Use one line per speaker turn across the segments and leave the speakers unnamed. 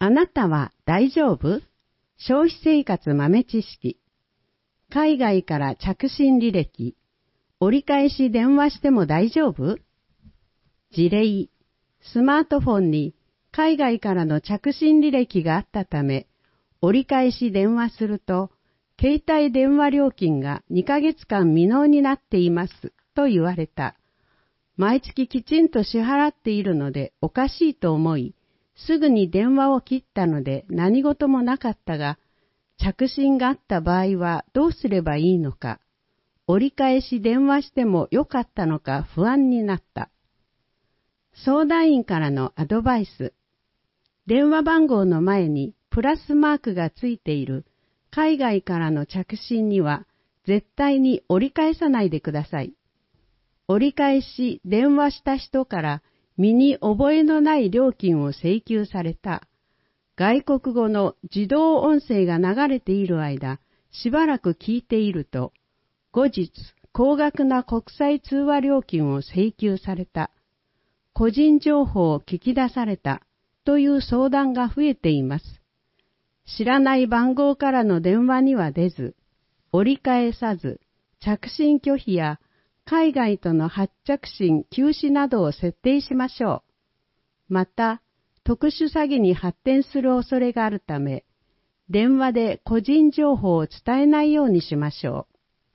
あなたは大丈夫？消費生活豆知識。海外から着信履歴。折り返し電話しても大丈夫？事例。スマートフォンに海外からの着信履歴があったため、折り返し電話すると、携帯電話料金が2ヶ月間未納になっていますと言われた。毎月きちんと支払っているのでおかしいと思い、すぐに電話を切ったので何事もなかったが、着信があった場合はどうすればいいのか、折り返し電話してもよかったのか不安になった。相談員からのアドバイス。電話番号の前にプラスマークがついている海外からの着信には絶対に折り返さないでください。折り返し電話した人から身に覚えのない料金を請求された。外国語の自動音声が流れている間、しばらく聞いていると、後日、高額な国際通話料金を請求された。個人情報を聞き出されたという相談が増えています。知らない番号からの電話には出ず、折り返さず、着信拒否や海外との発着信休止などを設定しましょう。また、特殊詐欺に発展する恐れがあるため、電話で個人情報を伝えないようにしましょう。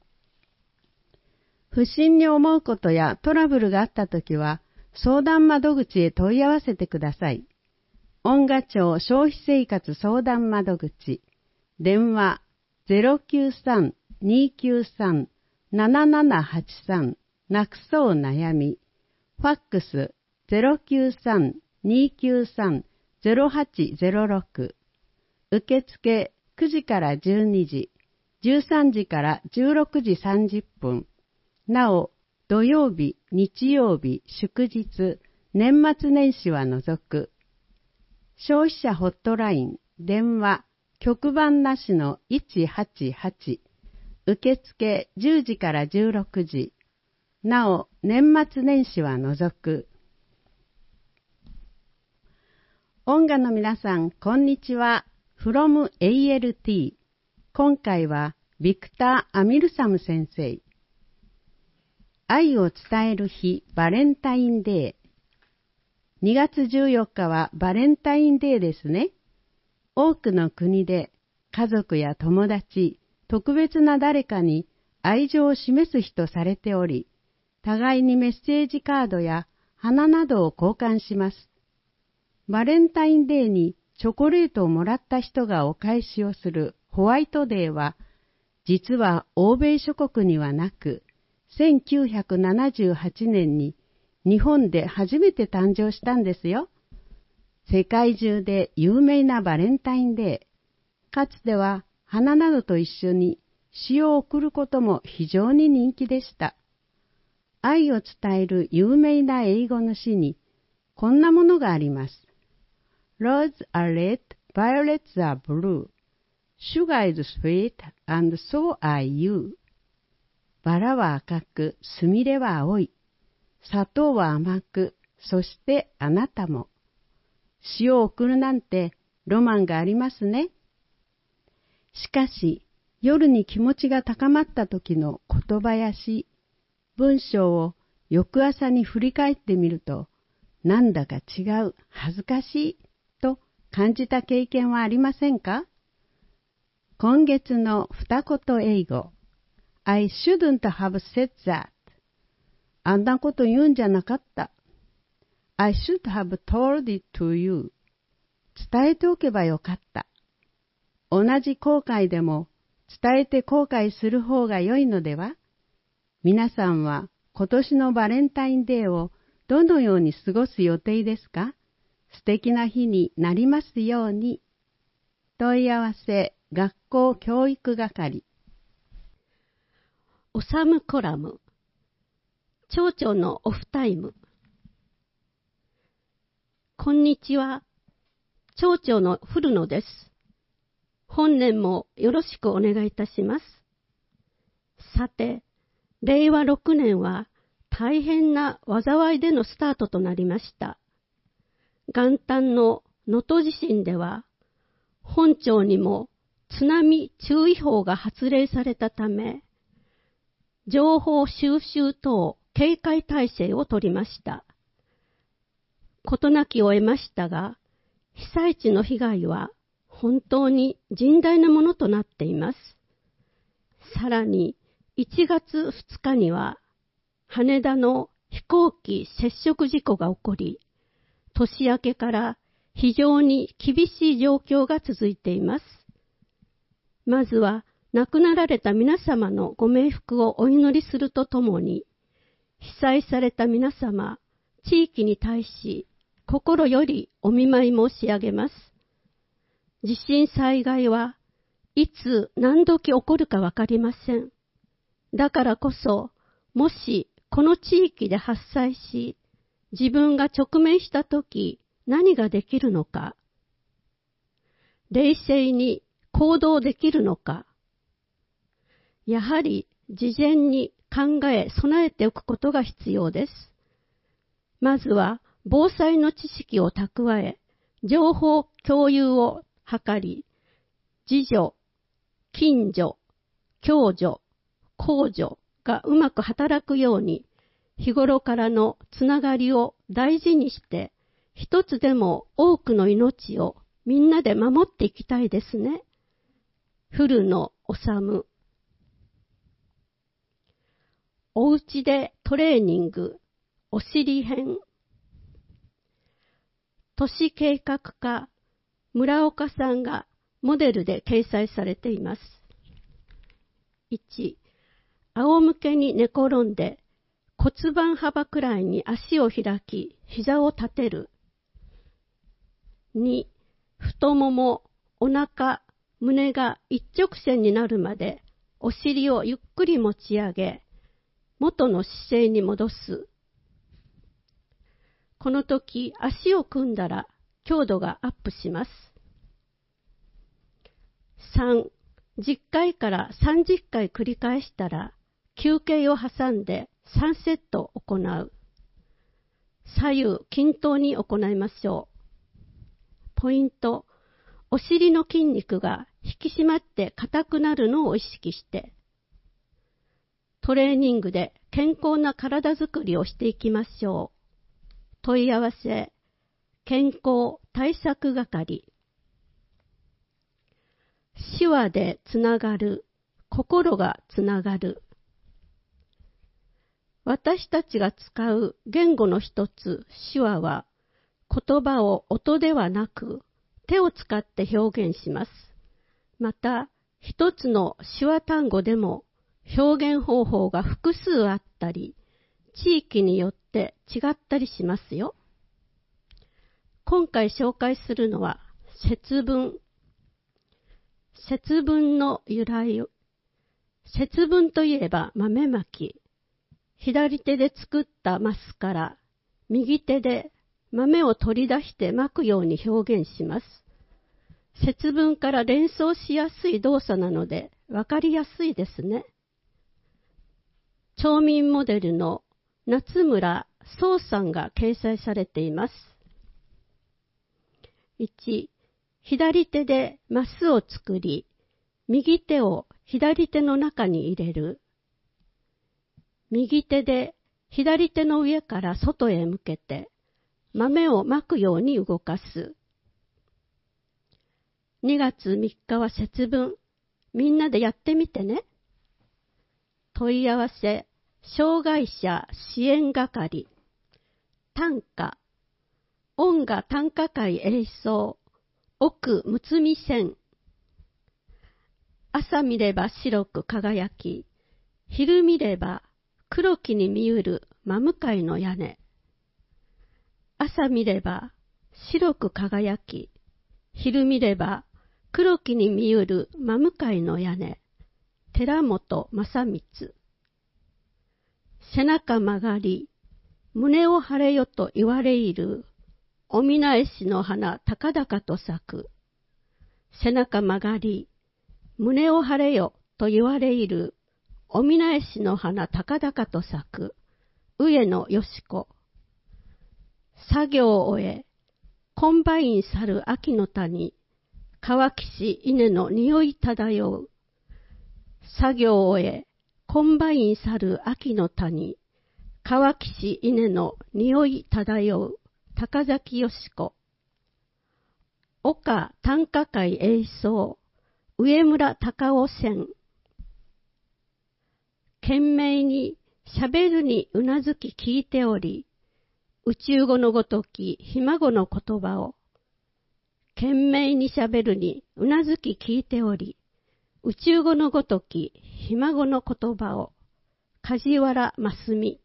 不審に思うことやトラブルがあったときは、相談窓口へ問い合わせてください。音賀町消費生活相談窓口、電話 093-293-7783 なくそう悩み、ファックス 093-293-0806、受付9時から12時、13時から16時30分、なお、土曜日、日曜日、祝日、年末年始は除く。消費者ホットライン、電話、局番なしの188、受付10時から16時、なお、年末年始は除く。音楽の皆さん、こんにちは。from ALT。今回は、ビクター・アミルサム先生。愛を伝える日、バレンタインデー。2月14日はバレンタインデーですね。多くの国で家族や友達、特別な誰かに愛情を示す日とされており、互いにメッセージカードや花などを交換します。バレンタインデーにチョコレートをもらった人がお返しをするホワイトデーは、実は欧米諸国にはなく、1978年に日本で初めて誕生したんですよ。世界中で有名なバレンタインデー。かつては花などと一緒に詩を送ることも非常に人気でした。愛を伝える有名な英語の詩にこんなものがあります。Roses are red, violets are blue. Sugar is sweet, and so are you. バラは赤く、スミレは青い。砂糖は甘く、そしてあなたも。詩を送るなんてロマンがありますね。しかし、夜に気持ちが高まった時の言葉や詩、文章を翌朝に振り返ってみると、なんだか違う、恥ずかしい、と感じた経験はありませんか？今月の二言英語。I shouldn't have said that. あんなこと言うんじゃなかった。I should have told it to you. 伝えておけばよかった。同じ後悔でも伝えて後悔する方が良いのでは？皆さんは今年のバレンタインデーをどのように過ごす予定ですか？素敵な日になりますように。問い合わせ学校教育係。
オサムコラム。町長のオフタイム。こんにちは。町長の古野です。本年もよろしくお願いいたします。さて、令和6年は大変な災いでのスタートとなりました。元旦の能登地震では、本町にも津波注意報が発令されたため、情報収集等警戒態勢を取りました。事なきを得ましたが、被災地の被害は本当に甚大なものとなっています。さらに1月2日には羽田の飛行機接触事故が起こり、年明けから非常に厳しい状況が続いています。まずは亡くなられた皆様のご冥福をお祈りするとともに、被災された皆様、地域に対し心よりお見舞い申し上げます。地震災害はいつ何時起こるかわかりません。だからこそ、もしこの地域で発災し、自分が直面したとき何ができるのか、冷静に行動できるのか、やはり事前に考え備えておくことが必要です。まずは防災の知識を蓄え、情報共有を図り、自助、近所、共助、公助がうまく働くように、日頃からのつながりを大事にして、一つでも多くの命をみんなで守っていきたいですね。古野治。おうちでトレーニング、お尻編。都市計画課、村岡さんがモデルで掲載されています。1、仰向けに寝転んで骨盤幅くらいに足を開き、膝を立てる。2、太もも、お腹、胸が一直線になるまでお尻をゆっくり持ち上げ、元の姿勢に戻す。この時、足を組んだら強度がアップします。3、10回から30回繰り返したら、休憩を挟んで3セット行う。左右均等に行いましょう。ポイント、お尻の筋肉が引き締まって硬くなるのを意識して、トレーニングで健康な体づくりをしていきましょう。問い合わせ、健康対策係。手話でつながる、心がつながる。私たちが使う言語の一つ、手話は、言葉を音ではなく、手を使って表現します。また、一つの手話単語でも、表現方法が複数あったり、地域によって違ったりしますよ。今回紹介するのは、節分。節分の由来。節分といえば豆まき。左手で作ったマスから右手で豆を取り出してまくように表現します。節分から連想しやすい動作なのでわかりやすいですね。町民モデルの夏村壮さんが掲載されています。1、左手でマスを作り、右手を左手の中に入れる。右手で左手の上から外へ向けて豆をまくように動かす。2月3日は節分。みんなでやってみてね。問い合わせ、障害者支援係。短歌。音楽短歌会演奏。奥むつみ線。朝見れば白く輝き、昼見れば黒きに見うる真向かいの屋根。朝見れば白く輝き、昼見れば黒きに見うる真向かいの屋根。寺本正光。背中曲がり、胸を張れよと言われいる、おみなえしの花高々と咲く。背中曲がり、胸を張れよと言われいる、おみなえしの花高々と咲く。上野よし子。作業を終え、 コンバイン去る秋の谷、乾きし稲の匂い漂う。作業を終え、コンバイン去る秋の谷、乾きし稲の匂い漂う。高崎よし子。岡短歌会栄奏、上村隆夫線。懸命に喋るにうなずき聞いており、宇宙語のごときひ孫の言葉を、懸命に喋るにうなずき聞いており、宇宙語のごときひ孫の言葉を、梶原真澄。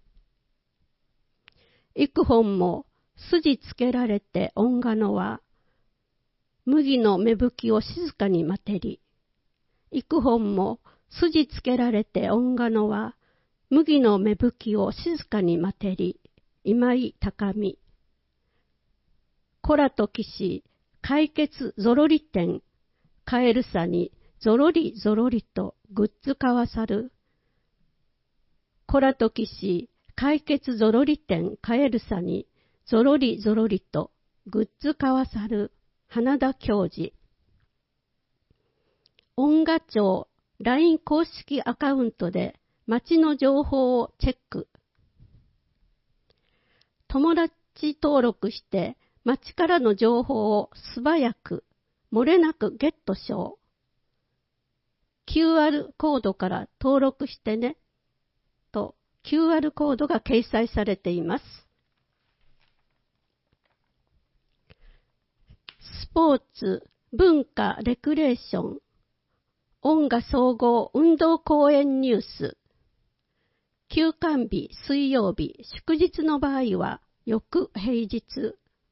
幾本も筋つけられて音画のは、麦の芽吹きを静かに待てり。幾本も筋つけられて音画のは、麦の芽吹きを静かに待てり。今井高見。子らと騎士、解決ぞろり店。カエルさにぞろりぞろりとグッズ交わさる。子らと騎士、解決ぞろり店。カエルさにぞろりぞろりとグッズ交わさる。花田教授。音画庁 LINE 公式アカウントで街の情報をチェック。友達登録して街からの情報を素早く、漏れなくゲットしよう。QR コードから登録してね。と QR コードが掲載されています。スポーツ、文化、レクレーション、音画総合運動公園ニュース。休館日、水曜日、祝日の場合は、翌平日。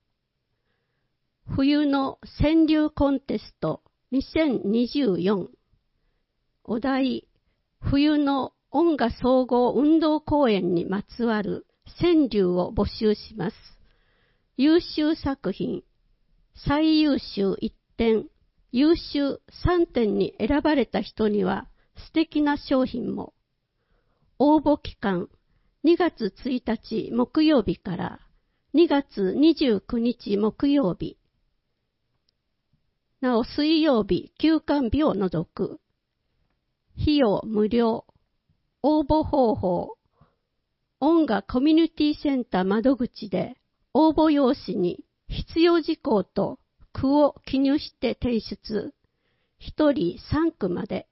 冬の川柳コンテスト2024。お題、冬の音画総合運動公園にまつわる川柳を募集します。優秀作品、最優秀1点、優秀3点に選ばれた人には素敵な商品も。応募期間、2月1日木曜日から2月29日木曜日。なお水曜日、休館日を除く。費用無料。応募方法。音画コミュニティセンター窓口で応募用紙に必要事項と句を記入して提出。1人3句まで。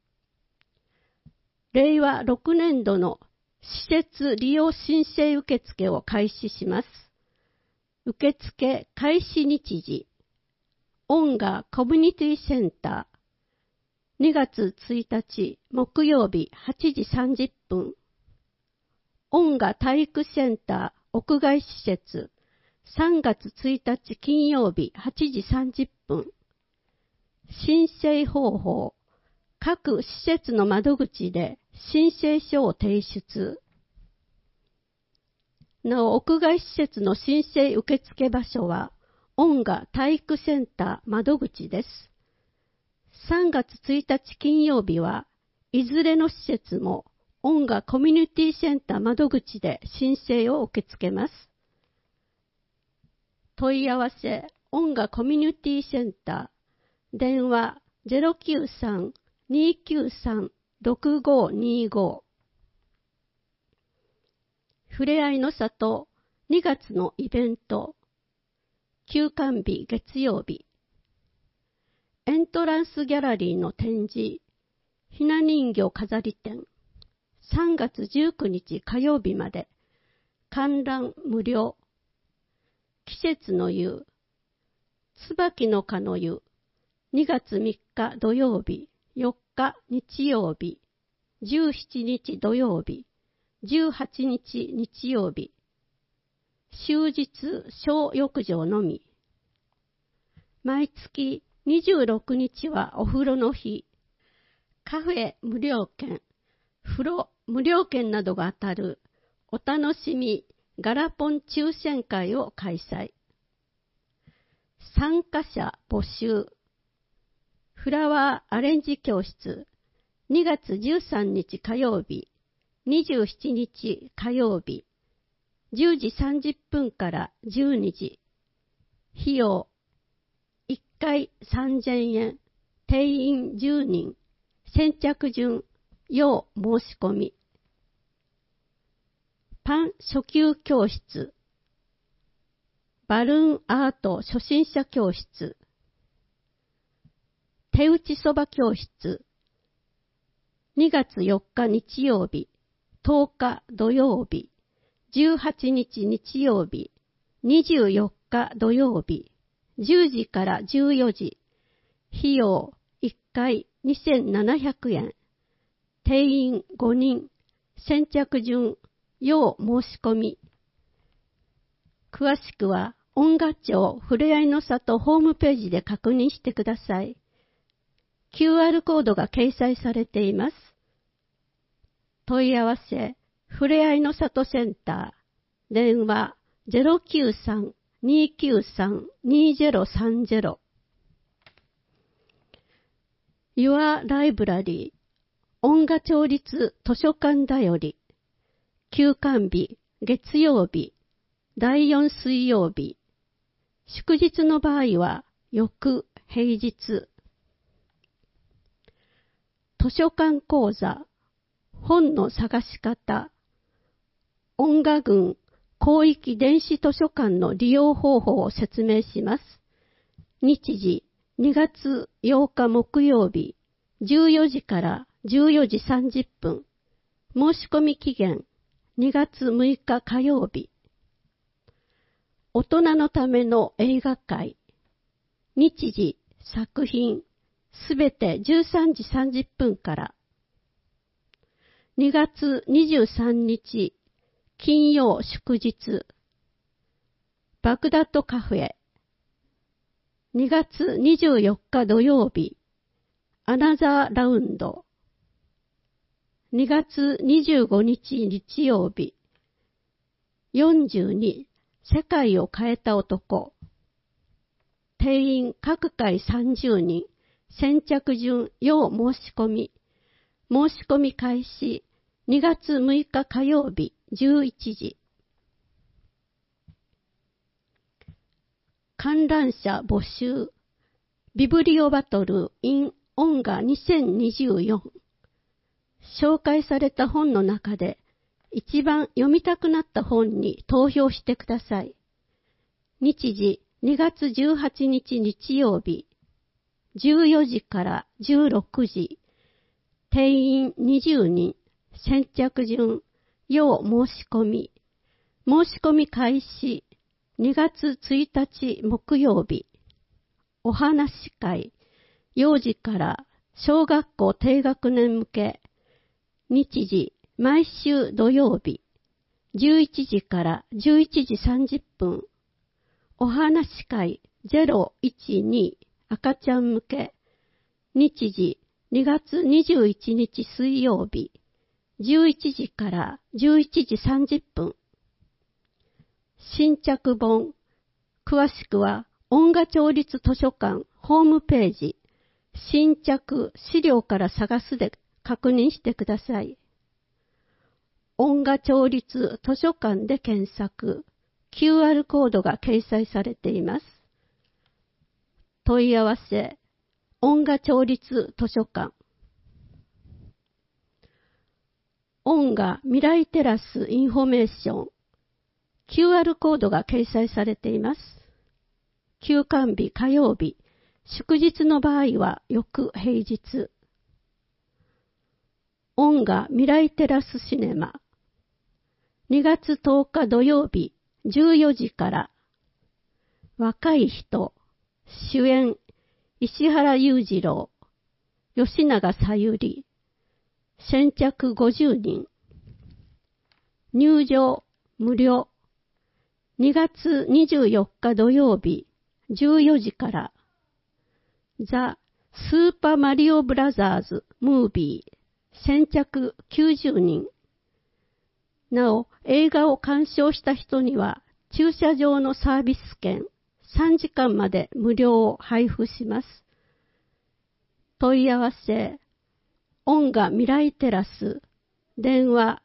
令和6年度の施設利用申請受付を開始します。受付開始日時。音画コミュニティセンター。2月1日木曜日8時30分。音画体育センター屋外施設。3月1日金曜日8時30分。申請方法。各施設の窓口で申請書を提出。なお、屋外施設の申請受付場所は、音画体育センター窓口です。3月1日金曜日は、いずれの施設も音画コミュニティセンター窓口で申請を受け付けます。問い合わせ、音画コミュニティセンター、電話 093-293-6525。ふれあいの里2月のイベント。休館日月曜日。エントランスギャラリーの展示。ひな人形飾り展。3月19日火曜日まで。観覧無料。季節の湯。椿の花の湯。2月3日土曜日。4日日曜日。17日土曜日。18日日曜日。終日小浴場のみ。毎月26日はお風呂の日。カフェ無料券、風呂無料券などが当たるお楽しみガラポン抽選会を開催。参加者募集。フラワーアレンジ教室。2月13日火曜日。27日火曜日。10時30分から12時。 費用1回3000円、定員10人、先着順、要申し込み。パン初級教室、バルーンアート初心者教室、手打ちそば教室、2月4日日曜日、10日土曜日、18日日曜日、24日土曜日、10時から14時、費用1回2700円、定員5人、先着順、要申し込み。詳しくは、音楽町ふれあいの里ホームページで確認してください。QR コードが掲載されています。問い合わせ、ふれあいの里センター、電話 093-293-2030。Your Library 音楽町立図書館だより、休館日、月曜日、第4水曜日、祝日の場合は、翌平日。図書館講座、本の探し方、音楽郡広域電子図書館の利用方法を説明します。日時、2月8日木曜日、14時から14時30分。申し込み期限、2月6日火曜日。大人のための映画会。日時、作品、すべて13時30分から。2月23日、金曜祝日。バグダッドカフェ。2月24日土曜日、アナザーラウンド。2月25日日曜日、42世界を変えた男。定員各回30人、先着順要申し込み。申し込み開始2月6日火曜日11時。観覧者募集。ビブリオバトル in 音楽2024。紹介された本の中で一番読みたくなった本に投票してください。日時2月18日日曜日、14時から16時。定員20人、先着順、要申し込み。申し込み開始2月1日木曜日。お話し会、幼児から小学校低学年向け。日時、毎週土曜日。11時から11時30分。お話し会012赤ちゃん向け。日時、2月21日水曜日。11時から11時30分。新着本。詳しくは、音楽町立図書館ホームページ、新着資料から探すで確認してください。音楽町立図書館で検索、QR コードが掲載されています。問い合わせ、音楽町立図書館。音楽未来テラスインフォメーション。QR コードが掲載されています。休館日火曜日、祝日の場合は翌平日。音楽未来テラスシネマ。2月10日土曜日、14時から。若い人、主演、石原裕次郎、吉永小百合。先着50人。入場無料。2月24日土曜日、14時から。ザ・スーパーマリオブラザーズ・ムービー。先着90人。なお、映画を鑑賞した人には、駐車場のサービス券3時間まで無料を配布します。問い合わせ、音楽未来テラス、電話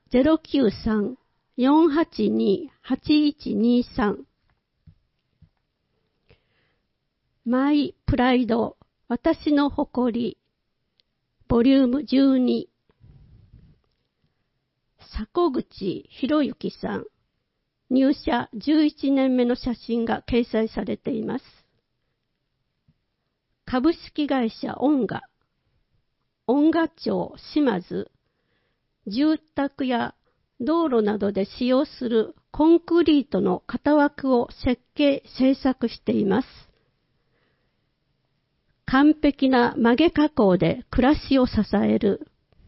093-482-8123。 マイプライド、私の誇り、ボリューム12。迫口博之さん、入社11年目の写真が掲載されています。株式会社音画、音画町島津、住宅や道路などで使用するコンクリートの型枠を設計・製作しています。完璧な曲げ加工で暮らしを支える。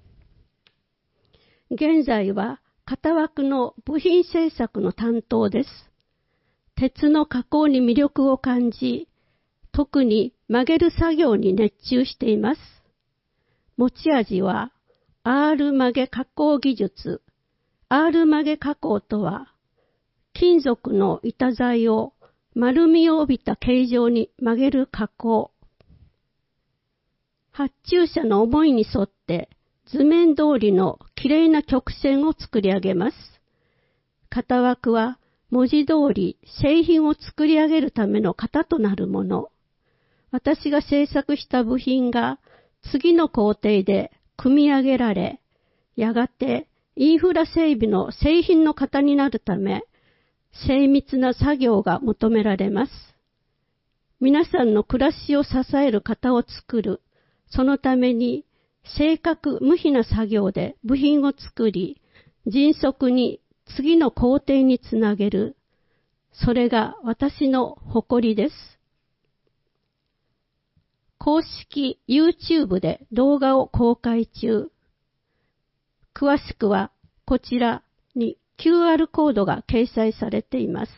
現在は型枠の部品製作の担当です。鉄の加工に魅力を感じ、特に曲げる作業に熱中しています。持ち味は R 曲げ加工技術。R 曲げ加工とは、金属の板材を丸みを帯びた形状に曲げる加工。発注者の思いに沿って図面通りのきれいな曲線を作り上げます。型枠は文字通り製品を作り上げるための型となるもの。私が制作した部品が次の工程で組み上げられ、やがてインフラ整備の製品の型になるため、精密な作業が求められます。皆さんの暮らしを支える型を作る。そのために正確無比な作業で部品を作り、迅速に次の工程につなげる。それが私の誇りです。公式 YouTube で動画を公開中。詳しくはこちらに QR コードが掲載されています。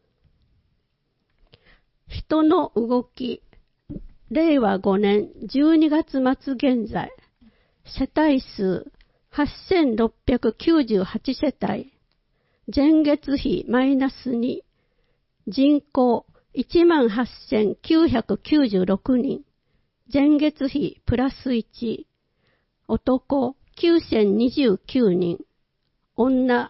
人の動き。令和5年12月末現在、世帯数8698世帯、前月比マイナス2、人口18,996人、前月比プラス1、男9,029人、女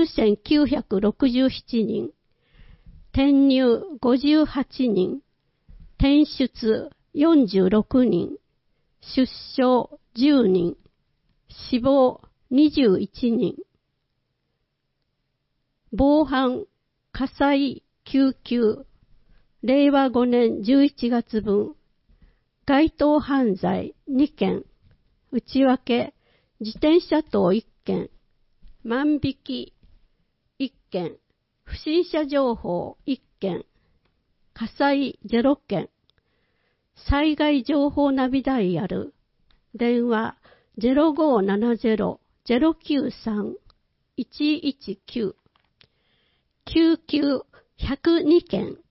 9,967人、転入58人、転出46人、出生10人、死亡21人、防犯、火災、救急、令和5年11月分、該当犯罪2件、内訳、自転車盗1件、万引き1件、不審者情報1件、火災0件、災害情報ナビダイヤル、電話 0570-093-119、救急102件、